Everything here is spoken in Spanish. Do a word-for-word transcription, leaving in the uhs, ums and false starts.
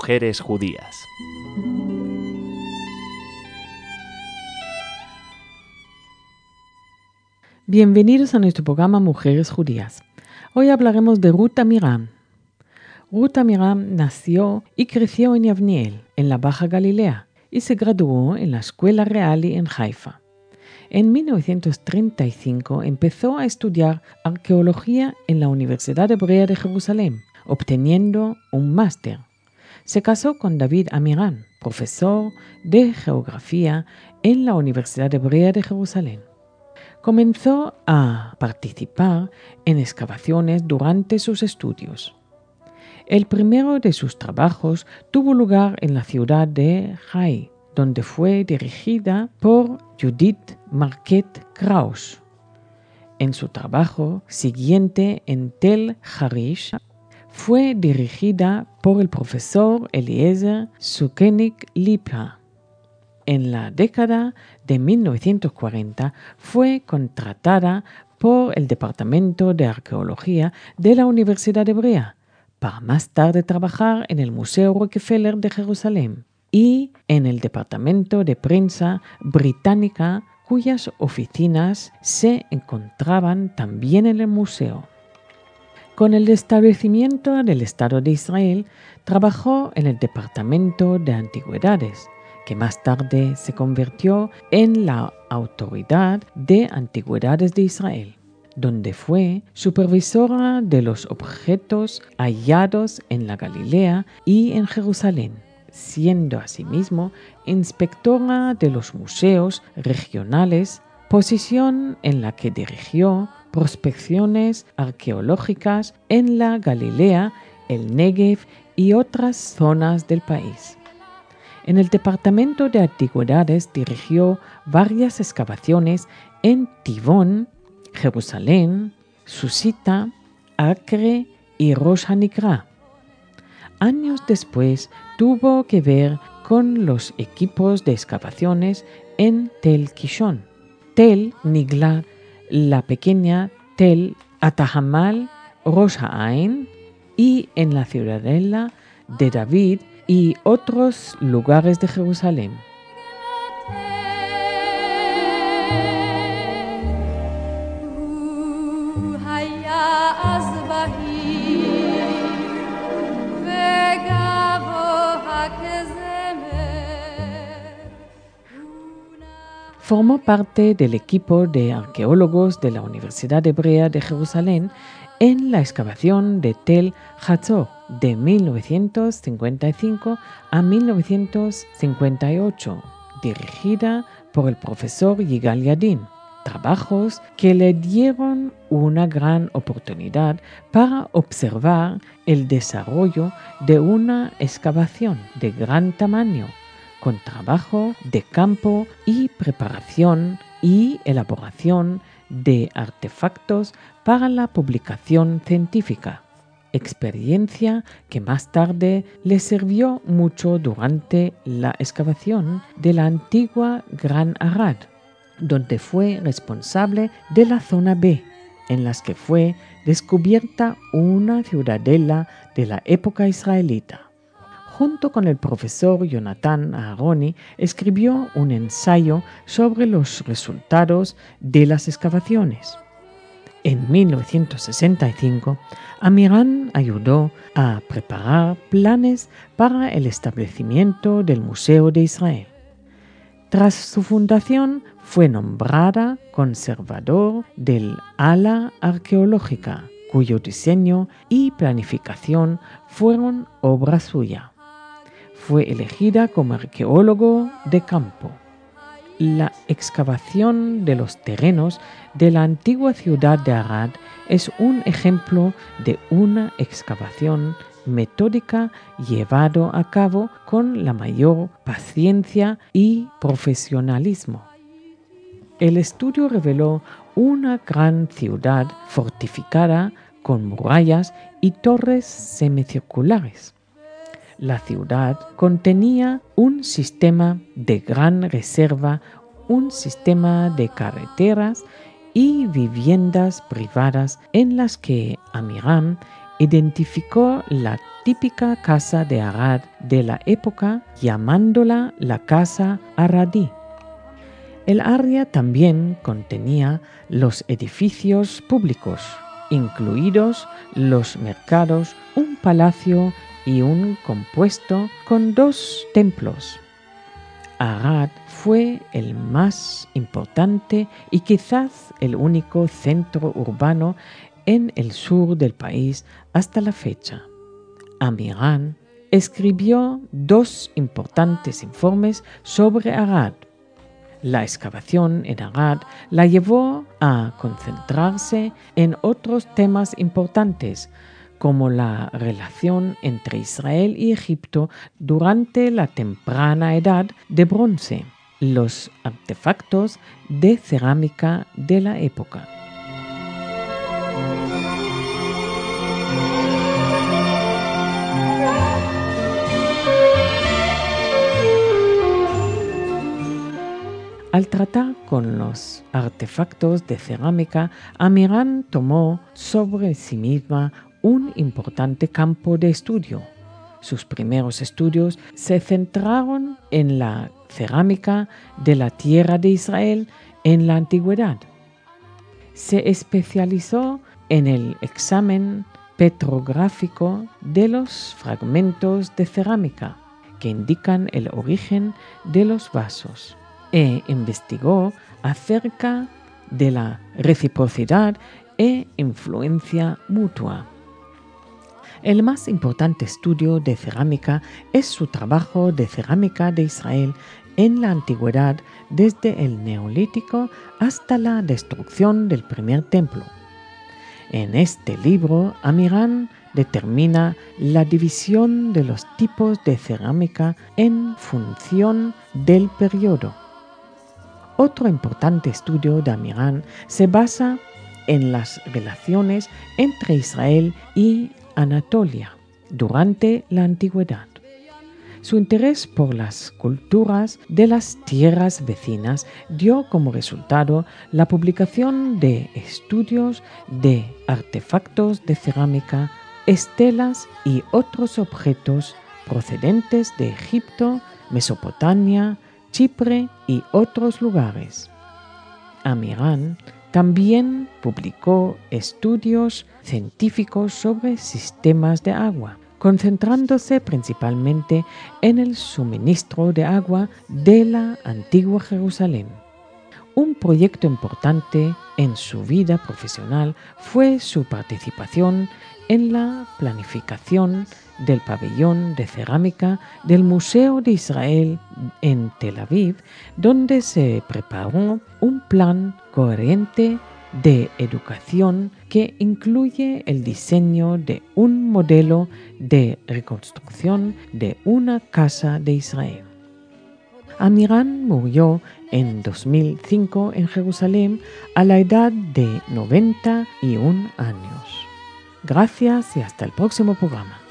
Mujeres Judías. Bienvenidos a nuestro programa Mujeres Judías. Hoy hablaremos de Ruth Amiram. Ruth Amiram nació y creció en Yavniel, en la Baja Galilea, y se graduó en la Escuela Reali en Haifa. En mil novecientos treinta y cinco empezó a estudiar arqueología en la Universidad Hebrea de Jerusalén, obteniendo un máster. Se casó con David Amiram, profesor de geografía en la Universidad Hebrea de Jerusalén. Comenzó a participar en excavaciones durante sus estudios. El primero de sus trabajos tuvo lugar en la ciudad de Hai, donde fue dirigida por Judith Marquette Krauss. En su trabajo siguiente en Tel Harish, fue dirigida por el profesor Eliezer Sukenik Lipa. En la década de mil novecientos cuarenta fue contratada por el Departamento de Arqueología de la Universidad Hebrea, para más tarde trabajar en el Museo Rockefeller de Jerusalén y en el Departamento de Prensa Británica, cuyas oficinas se encontraban también en el museo. Con el establecimiento del Estado de Israel, trabajó en el Departamento de Antigüedades, que más tarde se convirtió en la Autoridad de Antigüedades de Israel, donde fue supervisora de los objetos hallados en la Galilea y en Jerusalén, siendo asimismo inspectora de los museos regionales, posición en la que dirigió prospecciones arqueológicas en la Galilea, el Negev y otras zonas del país. En el Departamento de Antigüedades dirigió varias excavaciones en Tivón, Jerusalén, Susita, Acre y Rosh HaNikra. Años después tuvo que ver con los equipos de excavaciones en Tel Kishon, Tel Nigla, la pequeña Tel Atahamal, Rosh Ha'ain y en la ciudadela de David y otros lugares de Jerusalén. Formó parte del equipo de arqueólogos de la Universidad Hebrea de Jerusalén en la excavación de Tel Hatzor de mil novecientos cincuenta y cinco a mil novecientos cincuenta y ocho, dirigida por el profesor Yigal Yadin, trabajos que le dieron una gran oportunidad para observar el desarrollo de una excavación de gran tamaño, con trabajo de campo y preparación y elaboración de artefactos para la publicación científica, experiencia que más tarde le sirvió mucho durante la excavación de la antigua Gran Arad, donde fue responsable de la zona B, en las que fue descubierta una ciudadela de la época israelita. Junto con el profesor Jonathan Aharoni, escribió un ensayo sobre los resultados de las excavaciones. En mil novecientos sesenta y cinco, Amiram ayudó a preparar planes para el establecimiento del Museo de Israel. Tras su fundación, fue nombrada conservador del ala arqueológica, cuyo diseño y planificación fueron obra suya. Fue elegida como arqueólogo de campo. La excavación de los terrenos de la antigua ciudad de Arad es un ejemplo de una excavación metódica llevado a cabo con la mayor paciencia y profesionalismo. El estudio reveló una gran ciudad fortificada con murallas y torres semicirculares. La ciudad contenía un sistema de gran reserva, un sistema de carreteras y viviendas privadas en las que Amiram identificó la típica casa de Arad de la época llamándola la casa aradí. El área también contenía los edificios públicos, incluidos los mercados, un palacio y un compuesto con dos templos. Arad fue el más importante y quizás el único centro urbano en el sur del país hasta la fecha. Amiran escribió dos importantes informes sobre Arad. La excavación en Arad la llevó a concentrarse en otros temas importantes, como la relación entre Israel y Egipto durante la temprana edad de bronce, los artefactos de cerámica de la época. Al tratar con los artefactos de cerámica, Amiran tomó sobre sí misma un importante campo de estudio. Sus primeros estudios se centraron en la cerámica de la tierra de Israel en la antigüedad. Se especializó en el examen petrográfico de los fragmentos de cerámica que indican el origen de los vasos e investigó acerca de la reciprocidad e influencia mutua. El más importante estudio de cerámica es su trabajo de cerámica de Israel en la antigüedad desde el Neolítico hasta la destrucción del primer templo. En este libro, Amiran determina la división de los tipos de cerámica en función del periodo. Otro importante estudio de Amiran se basa en las relaciones entre Israel y Anatolia durante la antigüedad. Su interés por las culturas de las tierras vecinas dio como resultado la publicación de estudios de artefactos de cerámica, estelas y otros objetos procedentes de Egipto, Mesopotamia, Chipre y otros lugares. Amiran también publicó estudios científicos sobre sistemas de agua, concentrándose principalmente en el suministro de agua de la antigua Jerusalén. Un proyecto importante en su vida profesional fue su participación en la planificación del pabellón de cerámica del Museo de Israel en Tel Aviv, donde se preparó un plan coherente de educación que incluye el diseño de un modelo de reconstrucción de una casa de Israel. Amiran murió en dos mil cinco en Jerusalén a la edad de noventa y un años. Gracias y hasta el próximo programa.